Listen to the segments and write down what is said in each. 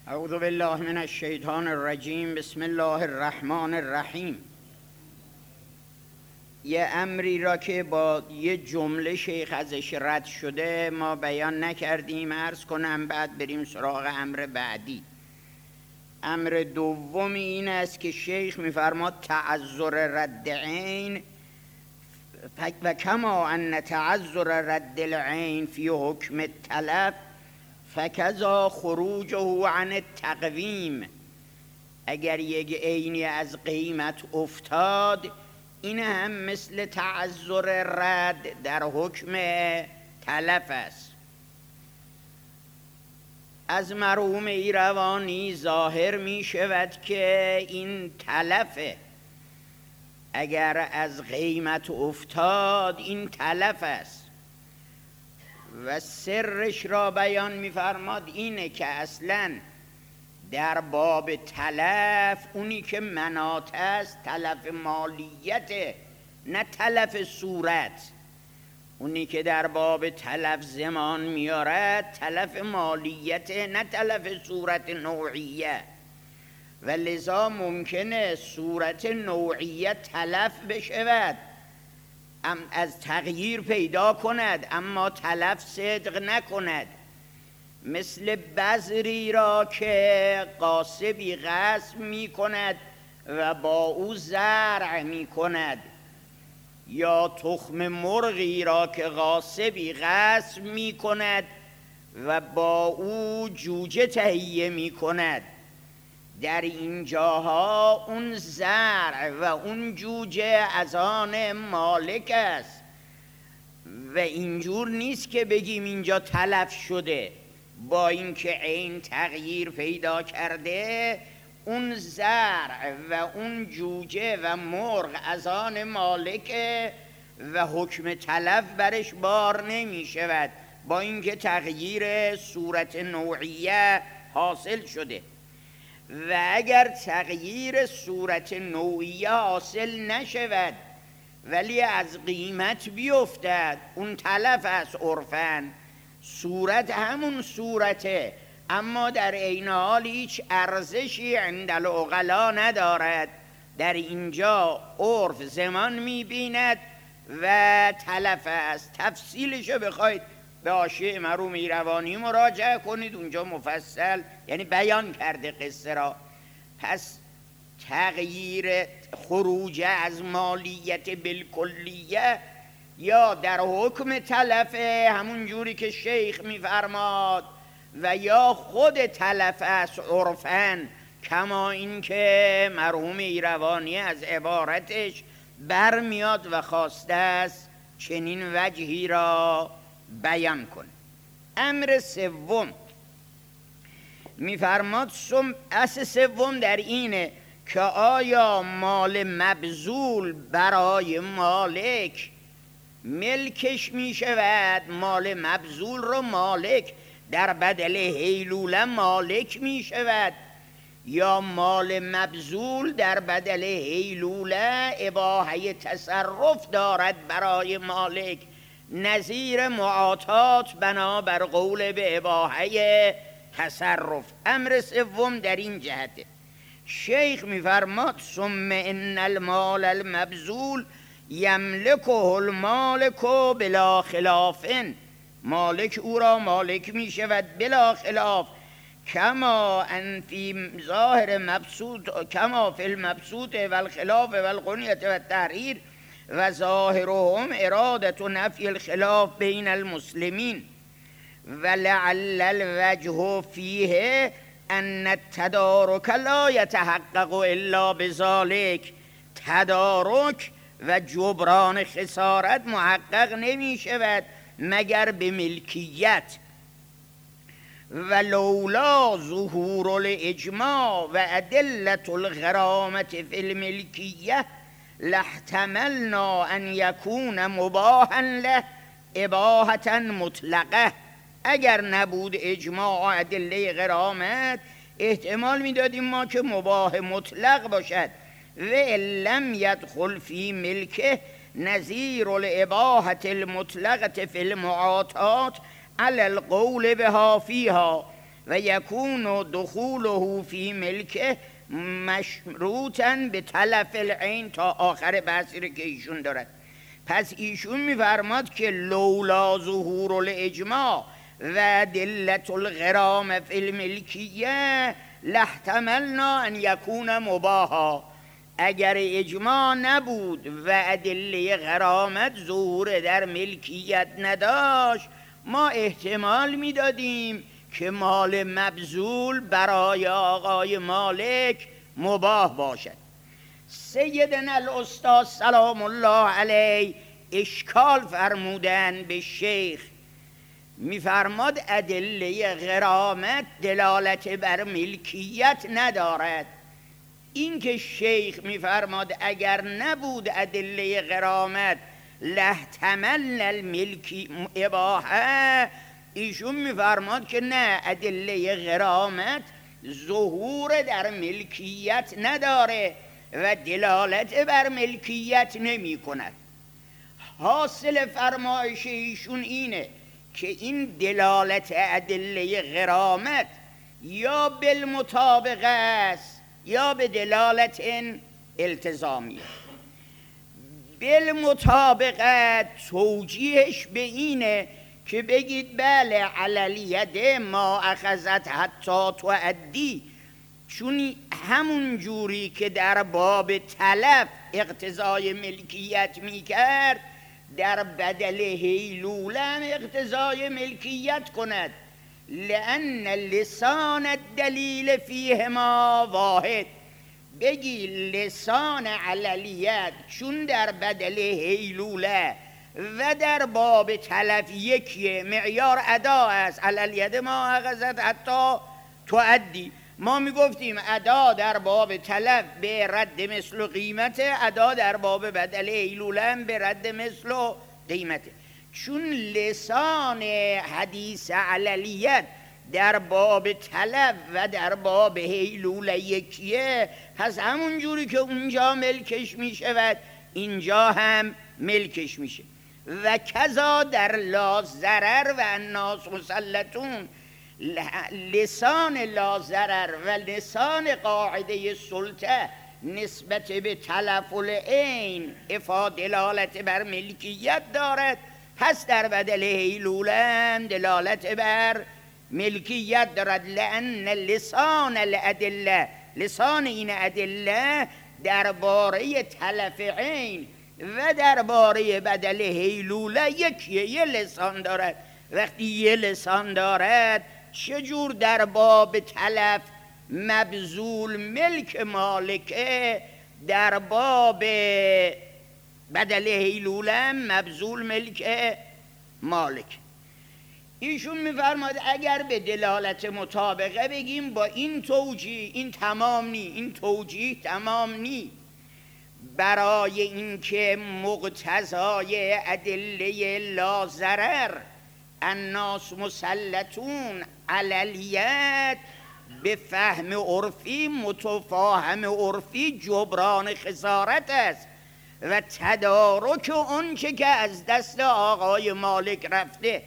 اعوذ بالله من الشیطان الرجیم. بسم الله الرحمن الرحیم. یه امری را که با یه جمله شیخ ازش رد شده ما بیان نکردیم، عرض کنم بعد بریم سراغ امر بعدی. امر دوم این است که شیخ میفرماد تعذر رد عین و کما ان تعذر رد العین فی حکم التلف فکذا خروجه عن التقویم. اگر یک عینی از قیمت افتاد این هم مثل تعذر رد در حکم تلف است. از مرحوم ایروانی ظاهر می شود که این تلفه، اگر از قیمت افتاد این تلف است و سرش را بیان می‌فرماد اینه که اصلاً در باب تلف اونی که مناط است تلف مالیت نه تلف صورت. اونی که در باب تلف زمان میارد تلف مالیت نه تلف صورت نوعیه، و لذا ممکنه صورت نوعیه تلف بشود از تغییر پیدا کند اما تلف صدق نکند. مثل بذری را که غاصبی غصب می کند و با او زرع می کند، یا تخم مرغی را که غاصبی غصب می کند و با او جوجه تهیه می کند. در این جاها اون زرع و اون جوجه از آن مالک است و اینجور نیست که بگیم اینجا تلف شده. با اینکه عین تغییر پیدا کرده اون زرع و اون جوجه و مرغ از آن مالک و حکم تلف برش بار نمی شود با اینکه تغییر صورت نوعیه حاصل شده. و اگر تغییر صورت نوعیه حاصل نشود ولی از قیمت بیفتد اون تلف از عرفاً، صورت همون صورته اما در عین حال هیچ ارزشی عند العقلا ندارد. در اینجا عرف زمان میبیند و تلف است. تفصیلشو بخواید به حاشیه مرحوم ایروانی مراجعه کنید، اونجا مفصل یعنی بیان کرده قصه را. پس تغییر خروج از مالیت بالکلیه یا در حکم تلفه همون جوری که شیخ میفرماد و یا خود تلف است عرفاً، کما این که مرحوم ایروانی از عبارتش برمیاد و خواسته است چنین وجهی را بیان کن. امر سوم میفرماد اصل سوم در اینه که آیا مال مبذول برای مالک ملکش می شود؟ مال مبذول رو مالک در بدل هیلوله مالک می شود، یا مال مبذول در بدل هیلوله اباحه تصرف دارد برای مالک نظیر معاطات بنابر قول به اباحه تصرف. امر سوم در این جهته. شیخ میفرماد ثم ان المال المبذول یملکه المالک بلا خلاف، مالک او را مالک می شود بلا خلاف، کما ان فی ظاهر مبسوط کما فی المبسوط و الخلاف و الغنیت و التحریر و ظاهرهم اراده نفی الخلاف بین المسلمین ولعل الوجه فیه ان التدارک لا یتحقق الا بذلک. تدارک و جبران خسارت محقق نمی شود مگر به ملکیت. و لولا ظهور الاجماع و ادلت الغرامت فی الملکیه لاحتملنا ان یکون مباحا له اباحة مطلقه. اگر نبود اجماع و ادله غرامت احتمال میدادیم ما که مباح مطلق باشد. و لم يدخل فی ملکه نظیر الاباحة المطلقه فی المعاطات علی القول بها فیها و یکون دخوله فی ملکه مشروطاً به تلف العین، تا آخر بحثی رو که ایشون دارد. پس ایشون میفرماد که لولا ظهور الاجماع و دلت الغرام فی الملکیه لاحتملنا ان یکون مباحا. اگر اجماع نبود و ادله غرامت ظهور در ملکیت نداشت، ما احتمال میدادیم که مال مبذول برای آقای مالک مباح باشد. سیدنا الاستاذ سلام الله علیه اشکال فرمودن به شیخ، میفرماد ادله غرامت دلالت بر ملکیت ندارد. این که شیخ میفرماد اگر نبود ادله غرامت لاحتملنا الملکی اباحه، ایشون میفرماد که نه، ادله غرامت ظهور در ملکیت نداره و دلالت بر ملکیت نمی کند. حاصل فرمایش ایشون اینه که این دلالت ادله غرامت یا بالمطابقه است یا به دلالت التزامیه. بالمطابقه توجیهش به اینه که بگید بله عللیت ما اخذت حتی تؤدی، چون همون جوری که در باب تلف اقتضای ملکیت میکرد، در بدل هیلوله هم اقتضای ملکیت کند. لأن لسان الدلیل فیهما واحد، بگی لسان عللیت چون در بدل هیلوله و در باب تلف یکیه، معیار ادا است. عللیت ما اخذت حتی تؤدی، ما میگفتیم ادا در باب تلف به رد مثل قیمت، ادا در باب بدل هیلوله به رد مثل قیمت. چون لسان حدیث عللیت در باب طلب و در باب هیلوله یکیه، پس همون جوری که اونجا ملکش میشود اینجا هم ملکش میشه. و کذا در لا ضرر و الناس مسلطون، لسان لا ضرر و لسان قاعده سلطه نسبت به تلف العین افاده دلالت بر ملکیت دارد، پس در بدل هیلوله هم دلالت بر ملکیت دارد. لأن لسان الادله، لسان این ادله درباره تلف عین و درباره بدل هیلوله یکیه، یه لسان دارد. وقتی یه لسان دارد، چجور در باب تلف مبذول ملک مالکه، در باب بدل هیلوله مبذول ملک مالک. ایشون میفرماد اگر به دلالت مطابقه بگیم با این توجیه، این تمام نی، این توجیه تمام نی، برای اینکه مقتضای ادله لا ضرر الناس مسلطون علیت به فهم عرفی متفاهم عرفی جبران خسارت است و تدارک اون چه که از دست آقای مالک رفته.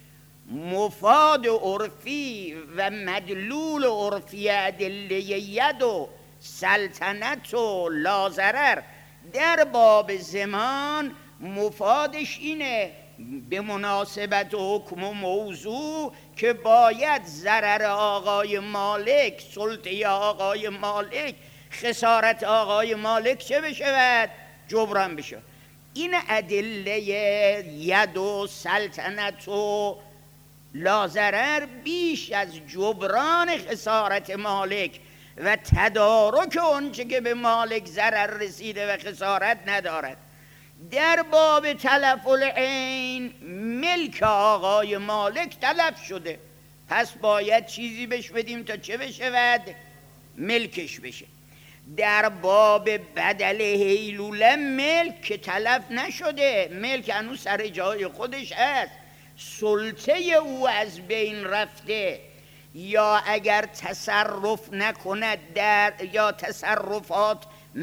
مفاد عرفی و مدلول عرفی ادله ید و سلطنت و لا ضرر در باب زمان مفادش اینه به مناسبت حکم و موضوع که باید ضرر آقای مالک، سلطه آقای مالک، خسارت آقای مالک چه بشود؟ جبران بشه. این ادله ید و سلطنت و لا ضرر بیش از جبران خسارت مالک و تدارک اونچه که به مالک ضرر رسیده و خسارت ندارد. در باب تلف العین ملک آقای مالک تلف شده، پس باید چیزی بهش بدیم تا چه بشود؟ ملکش بشه. در باب بدل هیلوله ملک که تلف نشده، ملک هنوز سر جای خودش هست، سلطه او از بین رفته، یا اگر تصرف نکند در یا تصرفات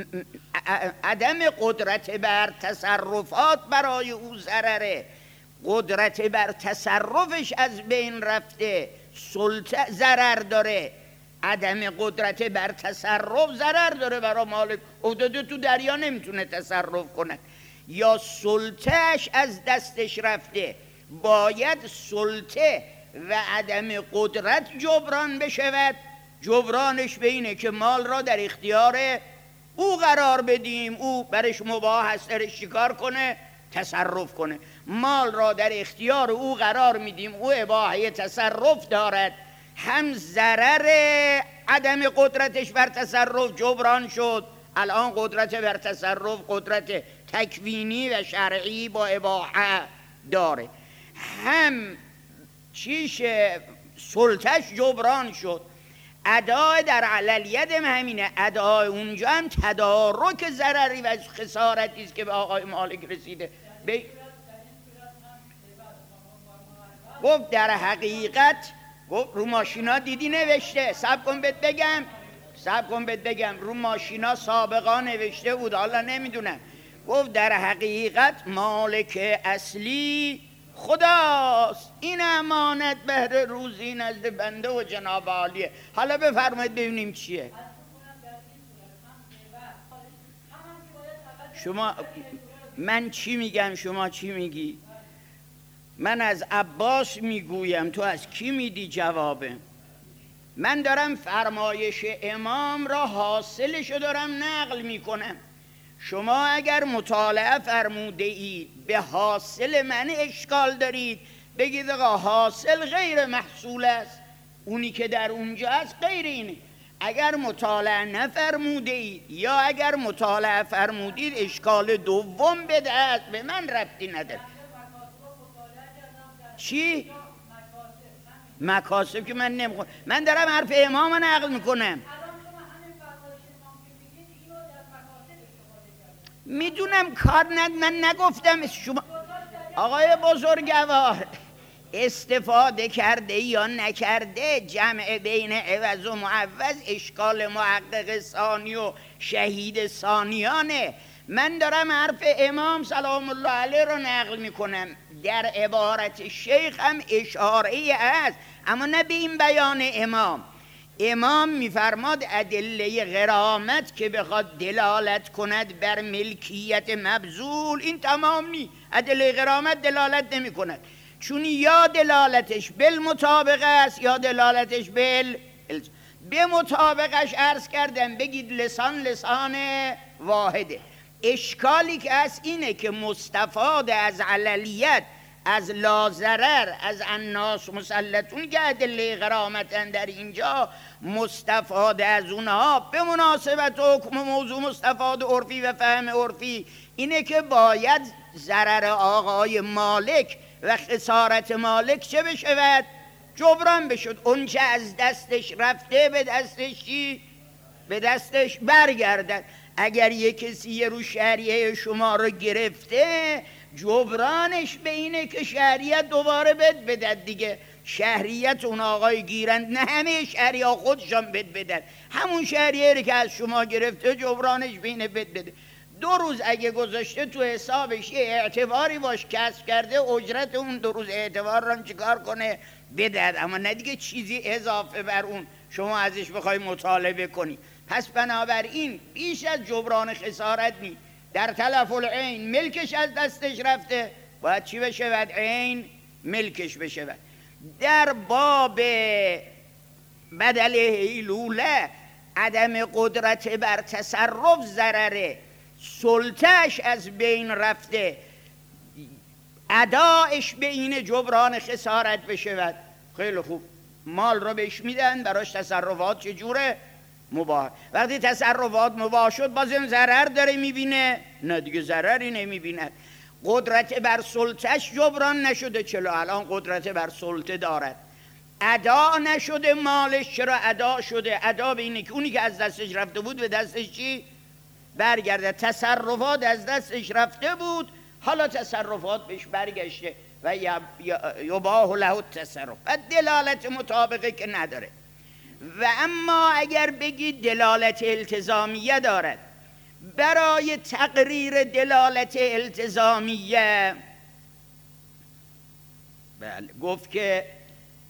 عدم قدرت بر تصرفات برای او ضرره، قدرت بر تصرفش از بین رفته، سلطه ضرر داره، عدم قدرت بر تصرف ضرر داره برای مالک، افتاده تو دریا نمیتونه تصرف کنه، یا سلطهش از دستش رفته، باید سلطه و عدم قدرت جبران بشود. جبرانش به اینه که مال را در اختیار او قرار بدیم، او برش مباح هست درش چیکار کنه؟ تصرف کنه. مال را در اختیار او قرار میدیم، او اباحه تصرف دارد، هم ضرر عدم قدرتش بر تصرف جبران شد، الان قدرت بر تصرف قدرت تکوینی و شرعی با اباحه داره، هم چیش سلطش جبران شد. ادای در عللیت همینه، ادای اونجا هم تدارک ضرری و خسارتی است که به آقای مالک رسیده. گفت در حقیقت، گفت رو ماشینا دیدی نوشته، صبر کن بهت بگم رو ماشینا سابقا نوشته بود، حالا نمیدونم. گفت در حقیقت مالک اصلی خداست، این امانت بهر روزی نزد بنده و جناب عالیه. حالا بفرمایید ببینیم چیه. شما من چی میگم شما چی میگی؟ من از عباس میگویم، تو از کی میدی جوابه؟ من دارم فرمایش امام را حاصلشو دارم نقل میکنم. شما اگر مطالعه فرموده اید به حاصل من اشکال دارید، بگید آقا حاصل غیر محصول است، اونی که در اونجا است غیر اینه. اگر مطالعه نفرموده اید یا اگر مطالعه فرمودید اشکال دوم به دست، به من ربطی نداره. چی؟ مکاسب که من نمیخونم، من دارم حرف امام نقل میکنم. میدونم کار من نگفتم شما آقای بزرگوار استفاده کرده یا نکرده، جمع بین عوض و معوض اشکال محقق ثانی و شهید ثانیانه. من دارم حرف امام سلام الله علیه رو نقل میکنم، در عبارت شیخ هم اشاره است، اما نه به این بیان امام. امام میفرماد ادله غرامت که بخواد دلالت کند بر ملکیت مبذول، این تمام نی. ادله غرامت دلالت نمی کند، چون یا دلالتش بالمطابقه است یا دلالتش به مطابقش. عرض کردم بگید لسان واحده. اشکالی که هست اینه که مستفاد از عللیت، از لازرر، از الناس مسلطون که ادله غرامتن در اینجا، مستفاد از اونها به مناسبت حکم موضوع مستفاد عرفی و فهم عرفی اینه که باید ضرر آقای مالک و خسارت مالک چه بشود؟ جبران بشد. اون چه از دستش رفته به دستش چی؟ به دستش برگردد. اگر یک کسی رو شهریه شما رو گرفته، جبرانش به اینه که شهریت دوباره بدد دیگه. شهریت اون آقای گیرند، نه همه شهریه خودشان بدن، همون شهریه رو که از شما گرفته جبرانش به اینه بده. 2 روز اگه گذاشته تو حسابش یه اعتباری باش کسب کرده، اجرت اون 2 روز اعتبار رو چیکار کنه؟ بدد، اما نه دیگه چیزی اضافه بر اون شما ازش بخوای مطالبه کنی. پس بنابراین بیش از جبران خسارت نی. در تلف العین ملکش از دستش رفته، باید چی بشود؟ عین ملکش بشود. در باب بدل هیلوله عدم قدرت بر تصرف ضرره، سلطهش از بین رفته، ادایش به این جبران خسارت بشود. خیلی خوب، مال رو بهش میدن، براش تصرفات چجوره؟ مباح. وقتی تصرفات مباح شد بازم ضرر داره میبینه؟ نه دیگه ضرری نمیبینه. قدرت بر سلطهش جبران نشده، چرا الان قدرت بر سلطه دارد. ادا نشده مالش، چرا ادا شده؟ ادا به اینه که اونی که از دستش رفته بود به دستش چی؟ برگرده. تصرفات از دستش رفته بود، حالا تصرفات بهش برگشته و یباح له التصرف. و دلالت مطابقه که نداره. و اما اگر بگید دلالت التزامیه دارد، برای تقریر دلالت التزامیه بله گفت که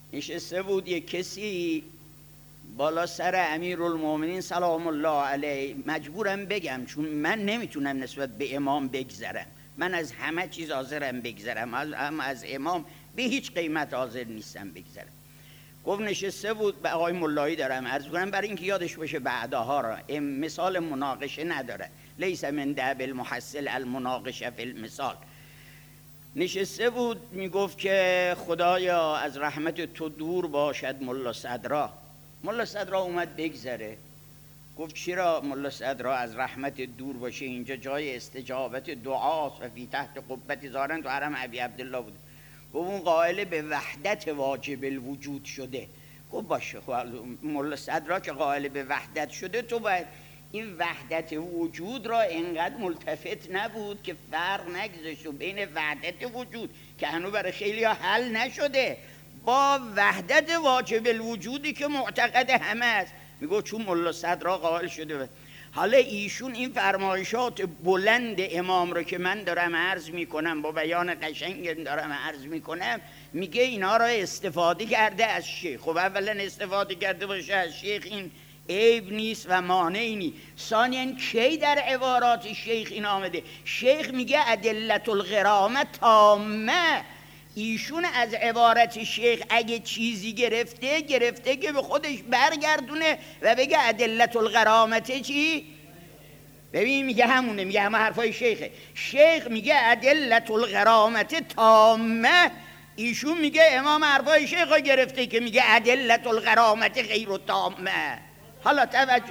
نشسته بود یک کسی بالا سر امیرالمومنین سلام الله علیه. مجبورم بگم چون من نمیتونم نسبت به امام بگذرم، من از همه چیز حاضرم بگذرم، از امام به هیچ قیمت حاضر نیستم بگذرم. گفت نشسته بود به آقای ملایی دارم عرض کنم برای اینکه یادش باشه بعدها را مثال مناقشه نداره، لیس من دأب المحصل المناقشه فی المثال. نشسته بود میگفت که خدایا از رحمت تو دور باشد ملا صدرا. ملا صدرا اومد بگذره، گفت چرا ملا صدرا از رحمت دور باشه؟ اینجا جای استجابت دعاست و فی تحت قبت زارن تو حرم ابی عبدالله بود. گفت اون قائل به وحدت واجب الوجود شده. گفت باشه، خب ملا صدرا که قائل به وحدت شده تو باید این وحدت وجود را انقدر ملتفت نبود که فرق نگذاشت بین وحدت وجود که هنوز برای خیلی ها حل نشده با وحدت واجب الوجودی که معتقد همه است. میگو چون ملا صدرا قائل شده. حالا ایشون این فرمایشات بلند امام رو که من دارم عرض میکنم با بیان قشنگ دارم عرض میکنم، میگه اینا را استفاده کرده از شیخ. خب اولا استفاده کرده باشه از شیخ این عیب نیست و مانعی نیست. ثانیاً کی در عبارات شیخ این آمده؟ شیخ میگه ادلت الغرامه تامه. ایشون از عبارت شیخ اگه چیزی گرفته که به خودش برگردونه و بگه ادلت الغرامته چی؟ ببین میگه همونه، میگه همه حرفای شیخه. شیخ میگه ادلت الغرامته تامه، ایشون میگه امام حرفای شیخ گرفته که میگه ادلت الغرامته غیر تامه. حالا توجه،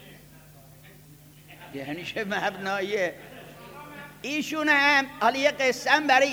یعنی چه مبنایه ایشون هم. حالا یه قسم برای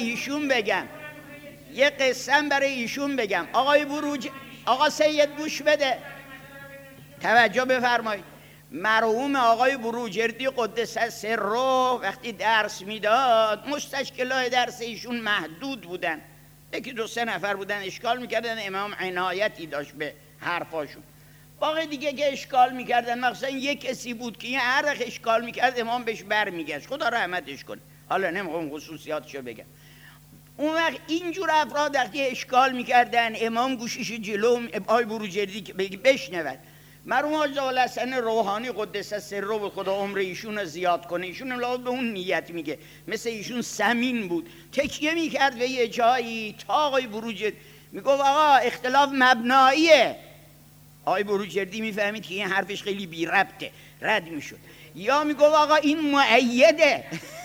ایشون بگم، آقای بروج، آقا سید گوش بده، توجه بفرمایید. مرحوم آقای بروجردی قدس سره وقتی درس میداد، مستشکلای درس ایشون محدود بودن، یکی دو سه نفر بودن اشکال میکردن، امام عنایتی داشت به حرفاشون. باقی دیگه که اشکال میکردن، مثلا یک کسی بود که یه هر اشکال میکرد امام بهش برمیگشت، خدا رحمتش کنه. حالا نمیخوام خصوصیاتشو بگم. اون وقت اینجور افراد وقتی اشکال میکردن امام گوشش جلو آقای بروجردی که بشنود. مرحوم حاج الحسن روحانی قدس سره بود، خدا عمر ایشون رو زیاد کنه، ایشون به اون نیت میگه، مثل ایشون سمین بود، تکیه میکرد به یه جایی تا آقای بروجردی میگفت آقا اختلاف مبناییه، آقای بروجردی میفهمید که این حرفش خیلی بی ربطه، رد میشد. یا میگفت آقا این مؤیده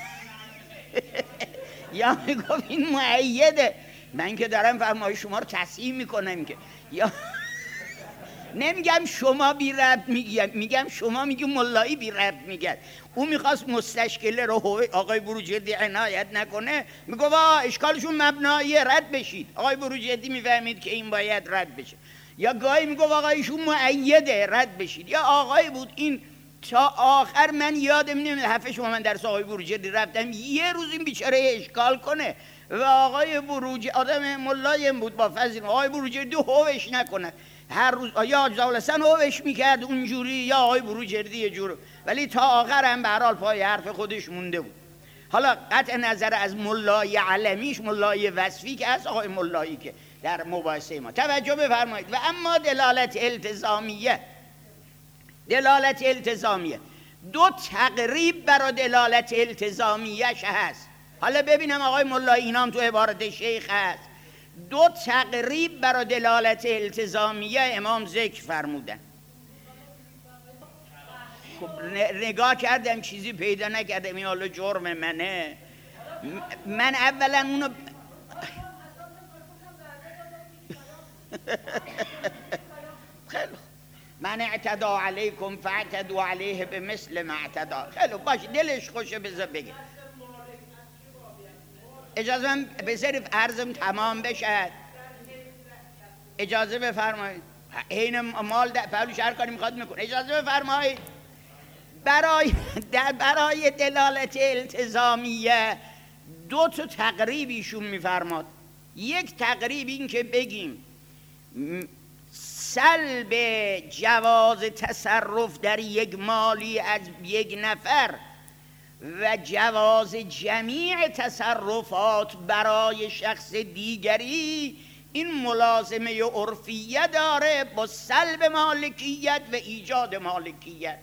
یا میگفت این مؤیده، من که دارم فرمای شما رو تصحیح میکنم که، یا نمیگم شما بی ربط میگم شما میگی ملایی بی ربط میگه. اون میخواست مستشکله رو آقای بروجردی عنایت نکنه، میگفت اشکالشون مبناییه، رد بشید. آقای بروجردی میفهمید که این باید رد بشه. یا گاهی میگفت آقا ایشون مؤیده، رد بشید. یا آقای بود این تا آخر من یادم نمیاد هفته شما من درس آقای بروجردی رفتم یه روز این بیچاره اشکال کنه و آقای بروجردی آدم ملایم بود با فضل، آقای بروجردی هوش نکنه هر روز، یا حاج الحسن هوش میکرد اونجوری یا آقای بروجردی یه جور، ولی تا آخر هم به هر حال پای حرف خودش مونده بود. حالا قطع نظر از ملای علمیش، ملای وصفی که از آقای ملایی که در مباحثه ما توجه بفرمایید. و اما دلالت التزامیه دو تقریب برای دلالت التزامیهش هست. حالا ببینم آقای ملایی اینام تو عبارت شیخ هست، دو تقریب برای دلالت التزامیه امام ذکر فرمودن. خب نگاه کردم چیزی پیدا نکردم، این حالا جرم منه. من اولا اونو خیلی من اعتدا علیکم فاعتدوا علیه به مثل ما اعتدا. خیلی باشه، دلش خوشه بذار بگه. اجازه من به صرف عرضم تمام بشه، اجازه بفرمایید. این مال پهلوش هر کاری میخواد میکنه، اجازه بفرمایید. برای دلالت التزامیه دو تا تقریبیشون میفرماد. یک تقریب این که بگیم سلب جواز تصرف در یک مالی از یک نفر و جواز جمیع تصرفات برای شخص دیگری، این ملازمه عرفیه داره با سلب مالکیت و ایجاد مالکیت.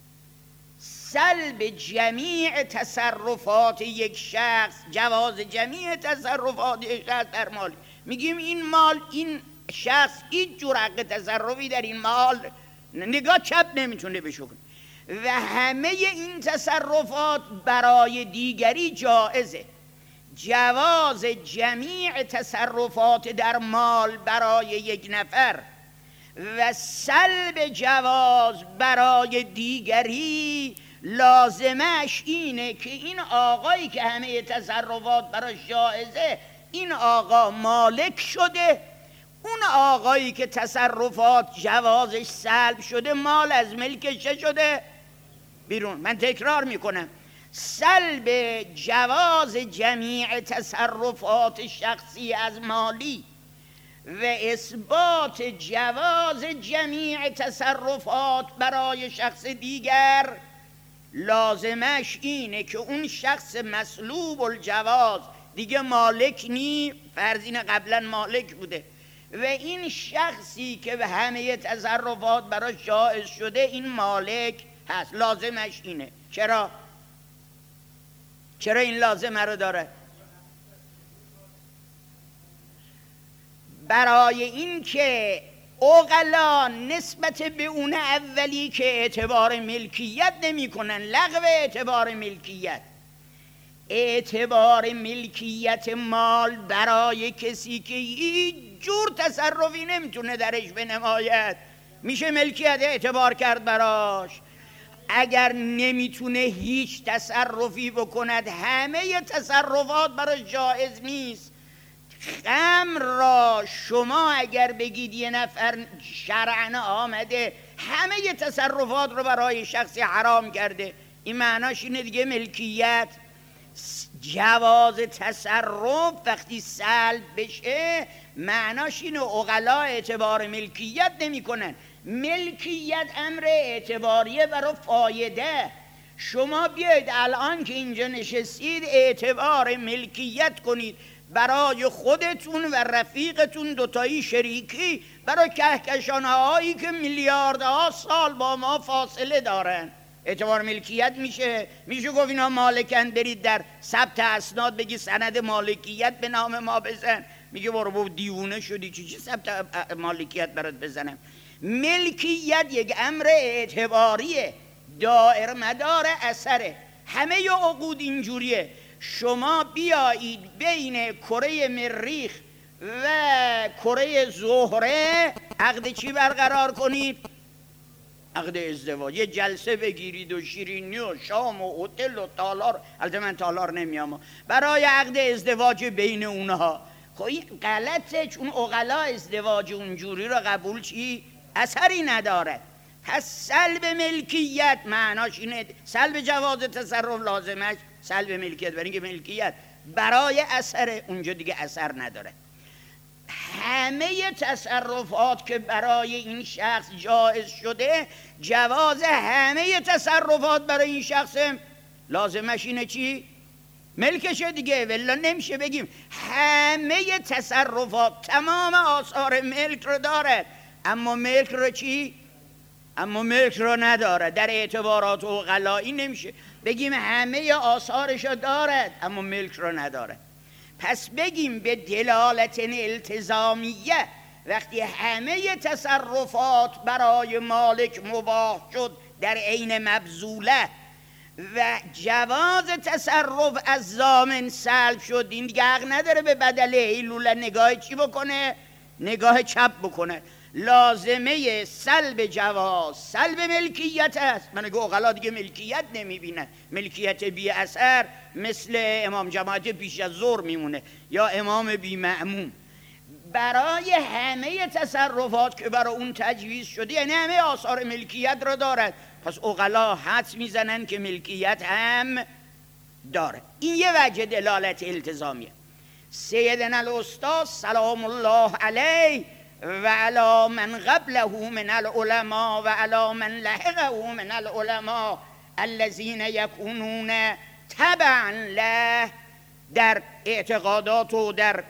سلب جمیع تصرفات یک شخص، جواز جمیع تصرفات یک شخص در مال. میگیم این مال، این شخص هیچ جور حق تصرفی در این مال نگاه چپ نمیتونه بشه و همه این تصرفات برای دیگری جائزه. جواز جمیع تصرفات در مال برای یک نفر و سلب جواز برای دیگری لازمش اینه که این آقایی که همه تصرفات براش جائزه، این آقا مالک شده، اون آقایی که تصرفات جوازش سلب شده مال از ملکش شده بیرون. من تکرار میکنم، سلب جواز جمیع تصرفات شخصی از مالی و اثبات جواز جمیع تصرفات برای شخص دیگر لازمش اینه که اون شخص مسلوب الجواز دیگه مالک نی، فرضین قبلا مالک بوده و این شخصی که به همه تصرفات براش جائز شده این مالک هست. لازمش اینه. چرا این لازمه رو داره؟ برای این که عقلا نسبت به اون اولی که اعتبار ملکیت نمی کنن، لغو اعتبار ملکیت، اعتبار ملکیت مال برای کسی که هیچ جور تصرفی نمیتونه درش بنماید میشه ملکیت اعتبار کرد براش. اگر نمیتونه هیچ تصرفی بکند، همه تصرفات براش جائز نیست. خمر را شما اگر بگید یه نفر شرعاً آمده همه تصرفات رو برای شخصی حرام کرده، این معناش اینه دیگه ملکیت. جواز تصرف وقتی سلب بشه معناش اینه عقلا اعتبار ملکیت نمی کنن. ملکیت امر اعتباریه برای فایده. شما بیاید الان که اینجا نشستید اعتبار ملکیت کنید برای خودتون و رفیقتون، دوتایی شریکی، برای کهکشان‌هایی که میلیاردها سال با ما فاصله دارن. اعتبار ملکیت میشه گفت اینا مالکن، برید در ثبت اسناد بگی سند مالکیت به نام ما بزن. میگه برو دیوونه شدی، چی ثبت مالکیت برات بزنم؟ ملکیت یک امر اعتباریه، دائر مدار اثره. همه عقود اینجوریه. شما بیایید بین کره مریخ و کره زهره عقد چی برقرار کنید؟ عقد ازدواج. یه جلسه بگیرید و شیرینی و شام و هتل و تالار، البته من تالار نمیام، برای عقد ازدواج بین اونها. خب این غلطه، چون عقلا ازدواج اونجوری رو قبول اثری نداره. پس سلب ملکیت معناش اینه، سلب جواز تصرف لازمش سلب ملکیت، برای اینکه ملکیت برای اثر اونجا دیگه اثر نداره. همه تصرفات که برای این شخص جایز شده، جواز همه تصرفات برای این شخص لازمش اینه چی؟ ملکشه دیگه. ولی نمیشه بگیم همه تصرفات تمام آثار ملک رو داره اما ملک رو چی؟ اما ملک رو نداره. در اعتبارات عقلایی نمیشه بگیم همه آثارش رو دارد اما ملک رو نداره. پس بگیم به دلالت التزامیه وقتی همه تصرفات برای مالک مباح شد در عین مبذوله و جواز تصرف از ضامن سلب شد، این دیگه حق نداره به بدل ایلوله نگاه چی بکنه؟ نگاه چپ بکنه. لازمه سلب جواز سلب ملکیت است. من گو عقلا دیگه ملکیت نمیبینن، ملکیت بی اثر مثل امام جماعت پیش از ظهر میمونه یا امام بی مأموم. برای همه تصرفات که برای اون تجویز شده یعنی همه آثار ملکیت را دارد، پس عقلا حدس میزنن که ملکیت هم داره. این یه وجه دلالت التزامیه. سیدنا الاستاذ سلام الله علیه و علی من قبله من العلماء و علی من لحقه من العلماء الذین یکونون تبعا له، در اعتقادات و در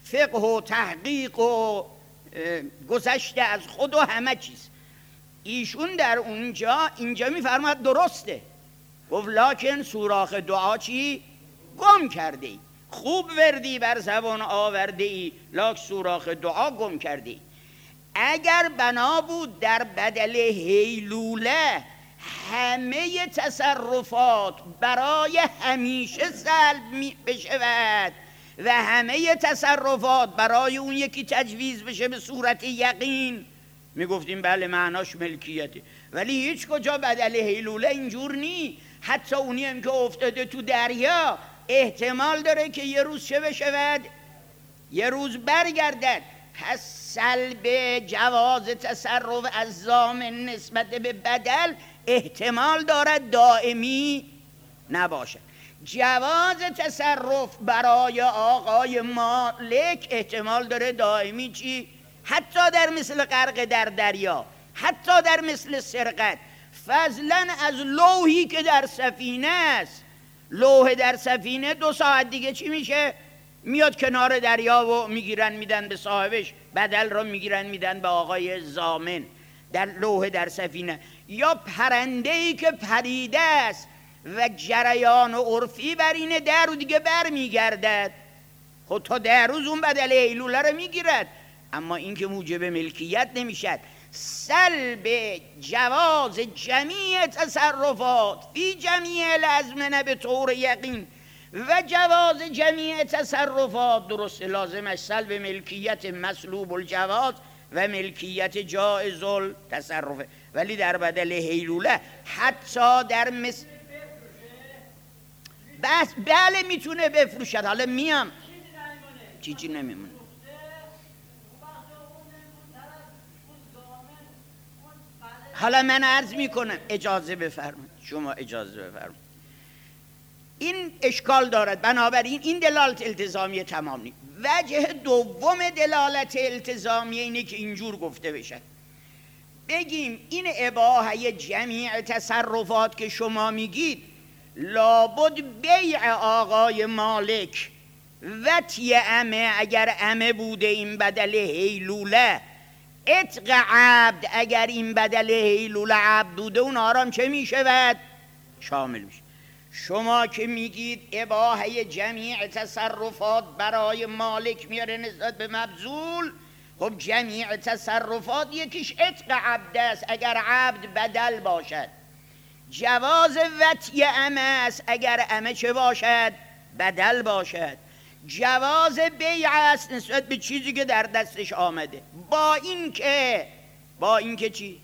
فقه و تحقیق و گذشته از خود و همه چیز. ایشون در اینجا میفرماد درسته، گفت لکن سوراخ دعا چی؟ گم کرده ای. خوب وردی بر زبان آورده ای، لکن سوراخ دعا گم کرده ای. اگر بنا بود در بدل هیلوله همه تصرفات برای همیشه سلب بشود و همه تصرفات برای اون یکی تجویز بشه به صورت یقین، میگفتیم بله معناش ملکیته. ولی هیچ کجا بدل هیلوله اینجور نی. حتی اونی هم که افتاده تو دریا احتمال داره که یه روز چه بشود؟ یه روز برگردد. پس سلب جواز تصرف از ضامن نسبت به بدل احتمال دارد دائمی نباشد. جواز تصرف برای آقای مالک احتمال داره دائمی چی؟ حتی در مثل غرق در دریا، حتی در مثل سرقت. فضلا از لوحی که در سفینه است، لوح در سفینه 2 ساعت دیگه چی میشه؟ میاد کنار دریا و میگیرن میدن به صاحبش، بدل رو میگیرن میدن به آقای ضامن. در لوح در سفینه. یا پرنده‌ای که پریده است و جریان و عرفی بر اینه 10 روز دیگه بر میگردد، خب تا 10 روز اون بدل هیلوله رو میگیرد. اما این که موجب ملکیت نمیشد. سلب جواز جمیع تصرفات فی جمیع الازمنه به طور یقین و جواز جمیع تصرفات درست لازمش سلب ملکیت مسلوب الجواز و ملکیت جائز التصرف. ولی در بدل هیلوله حتی در بس بله میتونه بفروشد. حالا میام چیزی نمیمونه. حالا من عرض میکنم، اجازه بفرمایید، شما اجازه بفرمایید. این اشکال دارد. بنابراین این دلالت التزامی تمام نیست. وجه دوم دلالت التزامی اینه که اینجور گفته بشه، بگیم این اباحه جمیع تصرفات که شما میگید لابد بیع آقای مالک وطی امه اگر امه بوده این بدل هیلوله، عتق عبد اگر این بدل هیلوله عبد بوده، اون آرام چه میشود؟ شامل میشه. شما که میگید اباحه جمیع تصرفات برای مالک میاره نسبت به مبذول، خب جمیع تصرفات یکیش عتق عبد است اگر عبد بدل باشد، جواز وطی امه است اگر امه چه باشد؟ بدل باشد، جواز بیع است نسبت به چیزی که در دستش آمده. با اینکه چی؟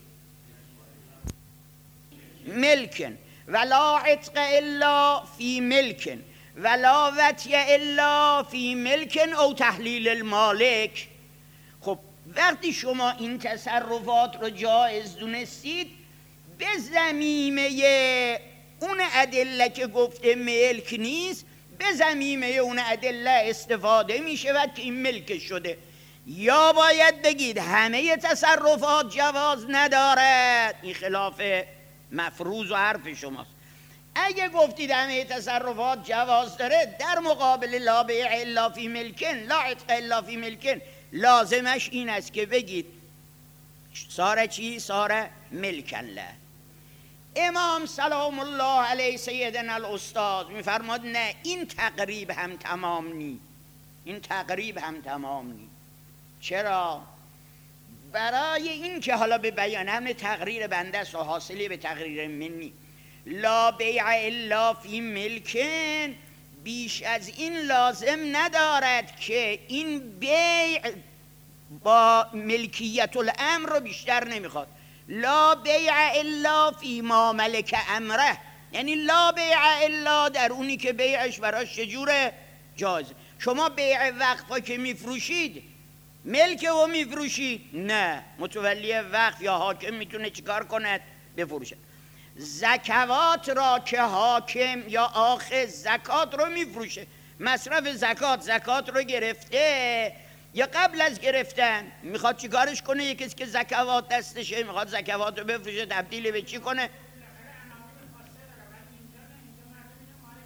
ملکن ولا عتق الا فی ملکن ولا وطی الا فی ملکن او تحلیل المالک. خب وقتی شما این تصرفات رو جایز دونستید، به ضمیمه اون ادله که گفته ملک نیست، به ضمیمه اون ادله استفاده می شود که این ملک شده. یا باید بگید همه تصرفات جواز ندارد، این خلاف مفروض و حرف شماست. اگه گفتید همه تصرفات جواز داره، در مقابل لا بیع الا فی ملکن لا عتق الا فی ملکن، لازمش این است که بگید ساره چی؟ ساره ملکن له. امام سلام الله علیه سیدنا الاستاد میفرماد نه، این تقریب هم تمام نی، این تقریب هم تمام نی. چرا؟ برای این که حالا به بیان همه تقریر بنده است و حاصلی به تقریر منی. لا بیع الا فی ملکن بیش از این لازم ندارد که این بیع با ملکیت الامر رو بیشتر نمیخواد. لا بیع الا فی ما ملک امره، یعنی لا بیع الا در اونی که بیعش براش چجوره؟ جایز. شما بیع وقفا که میفروشید ملک و میفروشید؟ نه، متولی وقف یا حاکم میتونه چیکار کند؟ بفروشه. زکوات را که حاکم یا آخذ زکات رو میفروشه، مصرف زکات رو گرفته یا قبل از گرفتن میخواد چیکارش کنه؟ یکی که زکوات دستشه میخواد زکوات رو بفروشه، تبدیل به چی کنه؟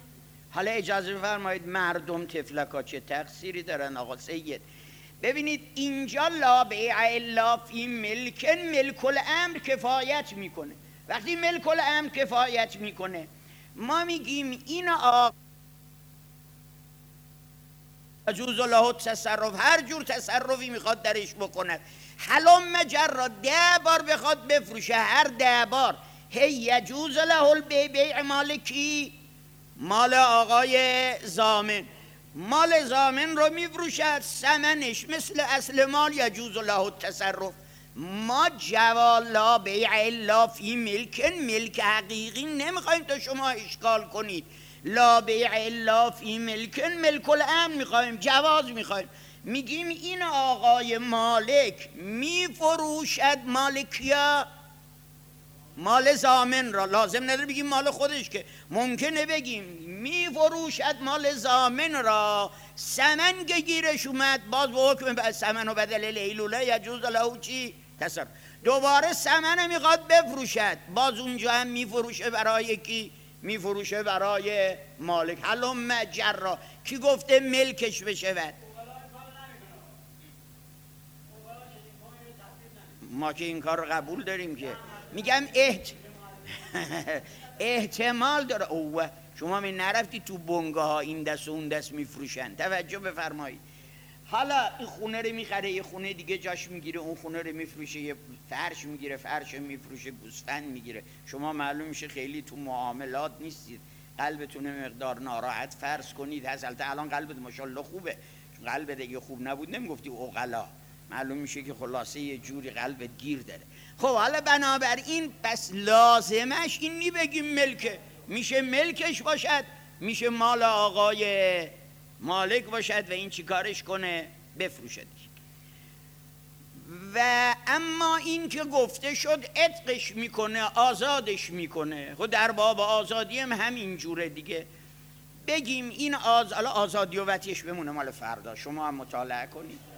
حالا اجازه بفرمایید مردم تفلکا چه تقصیری دارن آقا سید؟ ببینید اینجا لا بیع الا فی ملکن، ملک الامر کفایت میکنه. وقتی ملک الامر کفایت میکنه ما میگیم این آقا یجوز له التصرف، هر جور تصرفی میخواد درش بکنه. حلم جر 10 بار بخواد بفروشه، هر 10 بار هی یجوز له البیع، مالکی مال آقای ضامن، مال ضامن رو میفروشد، ثمنش مثل اصل مال یجوز له التصرف. ما جوالا بیع الا فی ملکن، ملک حقیقی نمیخوایم تا شما اشکال کنید. لا بیع الا فی ملکن، ملک الامر میخوایم، جواز میخوایم. میگیم این آقای مالک میفروشد مال کیا؟ مال ضامن را. لازم نداره بگیم مال خودش، که ممکنه بگیم میفروشد مال ضامن را، ثمن که گیرش اومد باز به حکم ثمن و بدل لیلوله یجوز له چی؟ تصرف. دوباره ثمن میخواد بفروشد، باز اونجا هم میفروشه برای کی؟ میفروشه برای مالک. حلم جرا، کی گفته ملکش بشود؟ ما که این کار رو قبول داریم. که میگم احتمال داره. اوه شما می نرفتی تو بنگاه ها این دست و اون دست میفروشن، توجه بفرمایید. حالا این خونه رو میخره، یه خونه دیگه جاش میگیره، اون خونه رو میفروشه، یه فرش میگیره، فرش میفروشه، گوسفند میگیره. شما معلوم میشه خیلی تو معاملات نیستید، قلبتون مقدار ناراحت فرض کنید. البته الان قلبت ماشاءالله خوبه، قلبت دیگه خوب نبود نمیگفتی اوغلا. معلوم میشه که خلاصه یه جوری قلبت گیر داره. خب حالا بنابراین پس لازمش این بگیم ملکه، میشه ملکش باشد، میشه مال آقای مالک باشد و این چی کارش کنه؟ بفروشد. و اما این که گفته شد عتقش میکنه، آزادش میکنه، خب در باب آزادی هم همین جوره دیگه. بگیم این آزادی و وطیش بمونه مال فردا، شما هم مطالعه کنید.